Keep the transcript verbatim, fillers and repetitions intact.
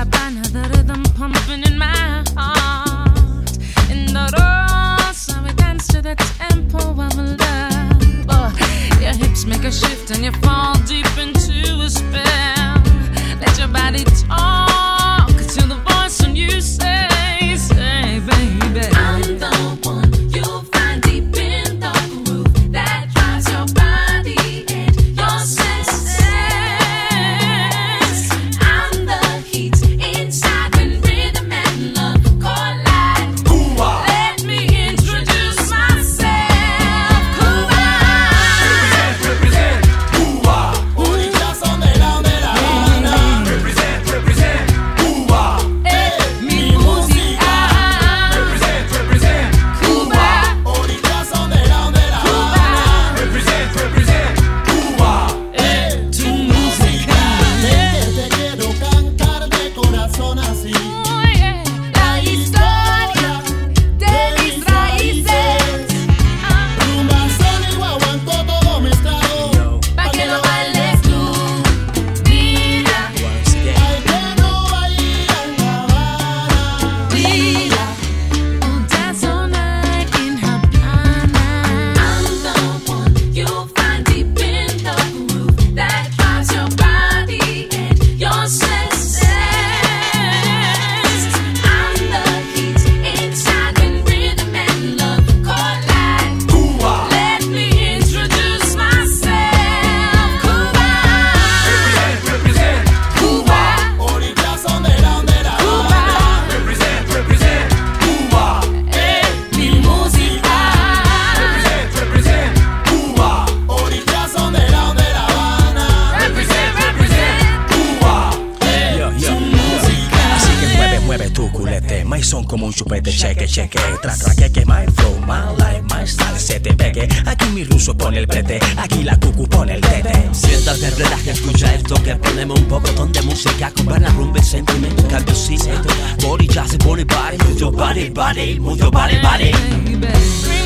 Habana, the rhythm pumping in my heart. In the rosa, we dance to the tempo of love. Oh, your hips make a shift and you fall deep into a spell. Let your body talk to the voice and you say, say, baby, I'm the one you'll find deep in the groove that drives your body and your senses. I'm the heat inside when rhythm and love collide. Cuba. Let me introduce myself. Cuba. Represent, represent. Cuba. Orillas donde la de la Habana. Represent, represent. Cuba. Eh, mi música. Represent, represent. Cuba. Orillas donde la de la Habana. Represent, represent. Cuba. Eh, tu música. Te quiero cantar de corazón así. La historia de mis raíces. Rumba, son y guaguancó, todo mezclado. Pa' que lo bailes tú, mira, Ay, que no bailan La Habana. mira. Oh, dance all night in Havana. I'm the one you'll find deep in the groove that drives your body and your senses. I'm the heat inside when rhythm and love collide. Cuba. Let me introduce myself. Cuba. Represent, represent. Cuba. Orillas donde la de la Cuba. Habana. Represent, represent. Cuba. Eh, mi música. Represent, represent. Cuba. Orillas donde la de la Habana. Represent, represent. Cuba. Yo, yo, yo. Así que mueve, mueve tu culete. My son como un chupete, cheque, cheque. Tra, tra, que, que, my flow, my life, my style, se te pegue. Aquí mi ruso pone el prete, aquí la cucu pone el tete. Siéntate, relaja, escucha esto que ponemos un poco de música con buena rumba y sentimiento, cambio sí. Body, ya se pone body, move your body, body, move your body, body. Baby.